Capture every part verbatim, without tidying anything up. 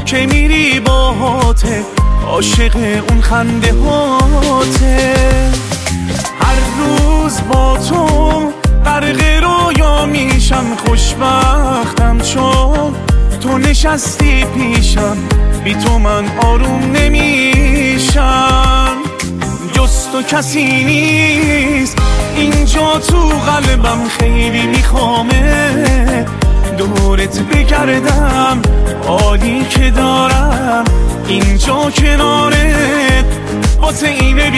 که میری باهاته، عاشق اون خنده هاته. هر روز با تو غرق رویا میشم، خوشبختم چون تو نشستی پیشم، بی تو من آروم نمیشم. جز تو کسی نیست اینجا تو قلبم، خیلی میخوامه دورت بگردم، حالی که دارم اینجا کنارت واسه اینه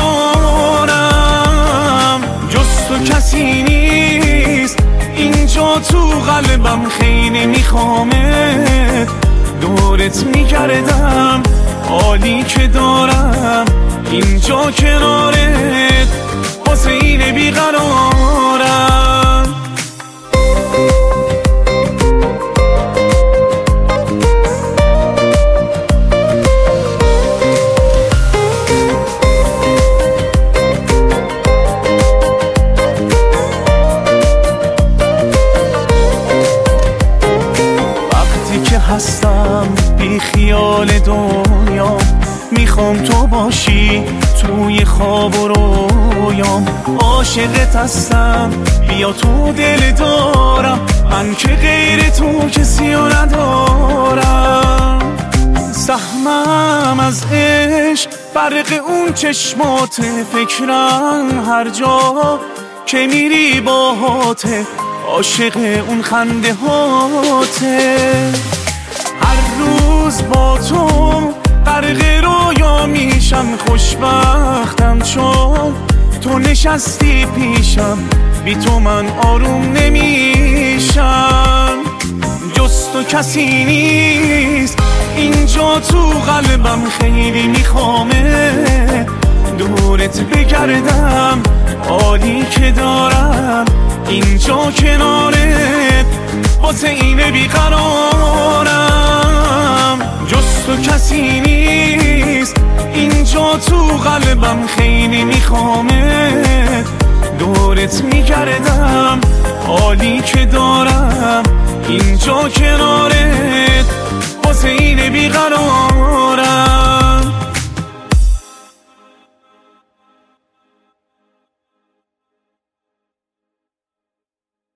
بیقرارم. جز تو کسی نیست اینجا تو قلبم، خیلی میخوامت دورت میگردم، حالی که دارم اینجا کنارت واسه اینه بیقرارم. هستم بی خیال دنیا، میخوام تو باشی توی خواب و رویام. عاشقت هستم بیا تو دل دارم، من که غیر تو کسی رو ندارم. سهمم از عشق برق اون چشمات، فکرم هر جا که میری باهاته، عاشق اون خنده هاته. هر روز با تو غرق رویا میشم، خوشبختم چون تو نشستی پیشم، بی تو من آروم نمیشم. جز تو کسی نیست اینجا تو قلبم، خیلی میخوامه دورت بگردم، حالی که دارم اینجا کنارت واسه اینه بیقرارم. جز تو کسی نیست اینجا تو قلبم، خیلی میخوامت دورت میگردم، حالی که دارم اینجا کنارت واسه اینه بیقرارم.